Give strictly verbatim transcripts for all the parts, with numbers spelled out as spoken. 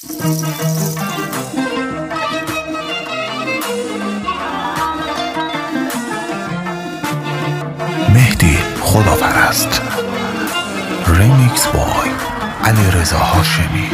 مهدی خداپرست، ریمیکس بای علیرضا هاشمی.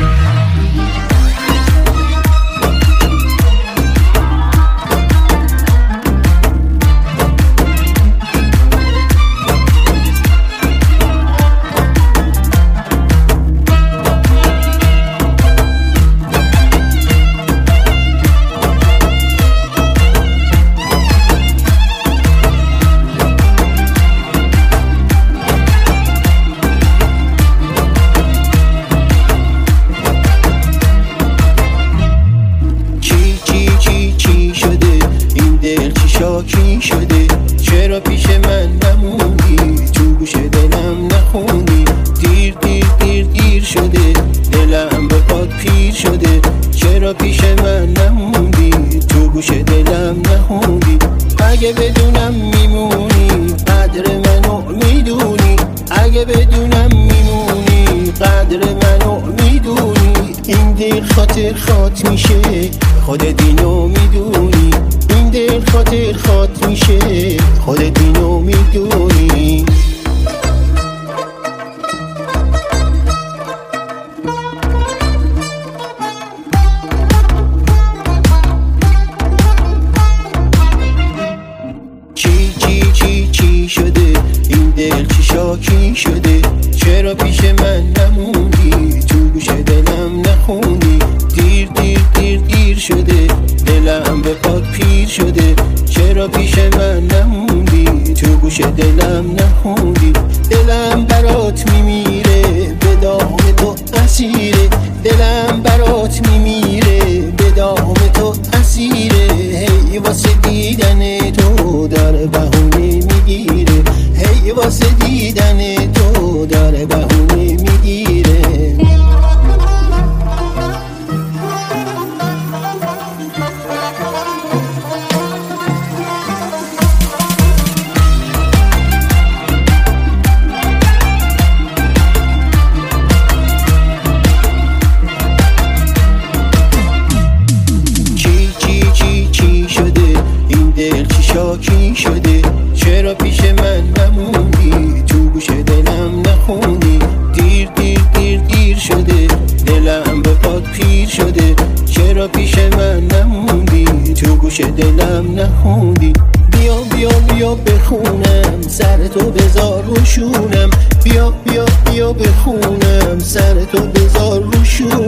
شاکی شده چرا پیش من نموندی، تو گوش دلم نخوندی، دیر دیر دیر دیر شده دلم به پات پیر شده، چرا پیش من نموندی، تو گوش دلم نخوندی. اگه بدونم میمونی قدر منو میدونی، اگه بدونم میمونی قدر منو میدونی، این دل خاطر خاط میشه خودت اینو میدونی، این دل خاطر خاط میشه خودت اینو میدونی. چی چی چی چی شده این دل چی شاکی شده، چرا پیش من نموندی، تو گوش دلم نخوندی، دیر دیر دیر دیر شده دلم به پات پیر شده، چرا پیش من نموندی، تو گوش دلم نخوندی. دلم برات میمیره به دام تو اسیره، دلم برات میمیره به دام تو اسیره، هی واسه دیدن تو داره بهونه میگیره، هی واسه دیدن تو داره بهونه میگیره. شاکی شده چرا پیش من نموندی، تو گوش دلم نخوندی، دیر دیر دیر دیر شده دلم به پات پیر شده، چرا پیش من نموندی، تو گوش دلم نخوندی. بیا بیا بیا بخونم سر تو بذار رو شونم، بیا بیا بیا بخونم سر تو بذار رو شونم.